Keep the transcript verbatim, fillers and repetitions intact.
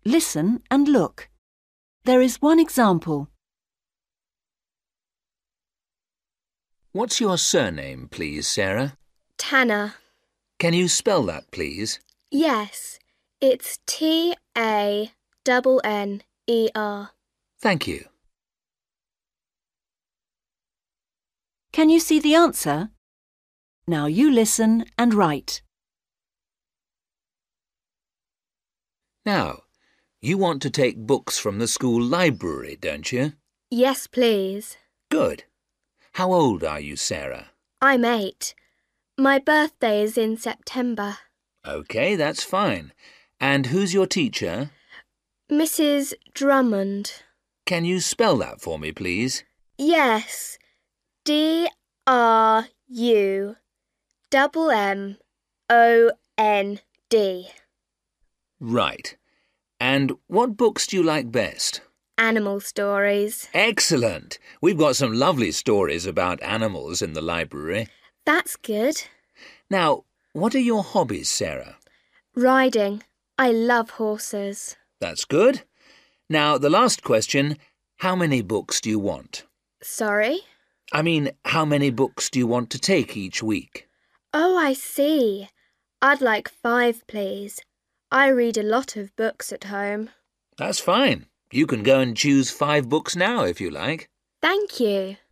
listen and look. There is one example. What's your surname, please, Sarah? Tanner. Can you spell that, please? Yes, it's T A N N E R. Thank you. Can you see the answer? Now you listen and write. Now, you want to take books from the school library, don't you? Yes, please. Good. How old are you, Sarah? I'm eight. My birthday is in September. OK, that's fine. And who's your teacher? Missus Drummond. Can you spell that for me, please? Yes. D R U M M O N D. Right. And what books do you like best? Animal stories. Excellent. We've got some lovely stories about animals in the library. That's good. Now, what are your hobbies, Sarah? Riding. I love horses. That's good. Now, the last question, how many books do you want? Sorry? I mean, how many books do you want to take each week? Oh, I see. I'd like five, please. I read a lot of books at home. That's fine. You can go and choose five books now if you like. Thank you.